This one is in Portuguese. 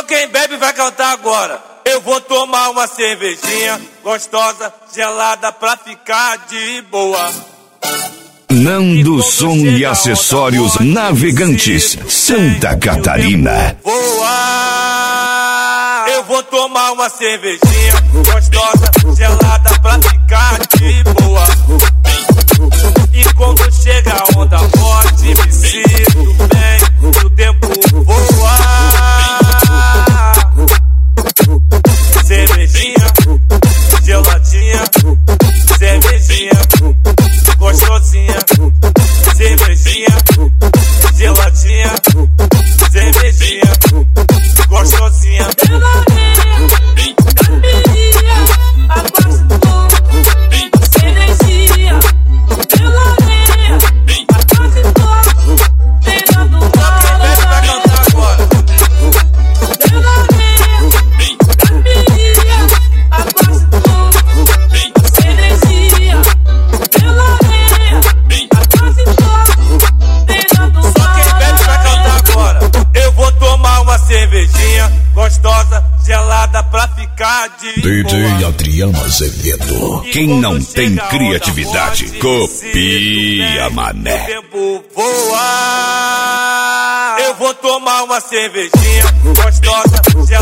quem bebe vai cantar agora. Eu vou tomar uma cervejinha gostosa, gelada pra ficar de boa. Nando Som e Acessórios Navegantes, Santa Catarina. Voar. Eu vou tomar uma cervejinha gostosa, gelada pra ficar de boa. E quando chega a onda forte, me sinto bem, o tempo voa. Cervejinha, geladinha, cervejinha, gostosinha. Cervejinha, geladinha, cervejinha, gostosinha. Cervejinha gostosa, gelada pra ficar de DJ boa. Adriano Azevedo. Quem não tem criatividade, copia, mané. O tempo voa. Eu vou tomar uma cervejinha gostosa, gelada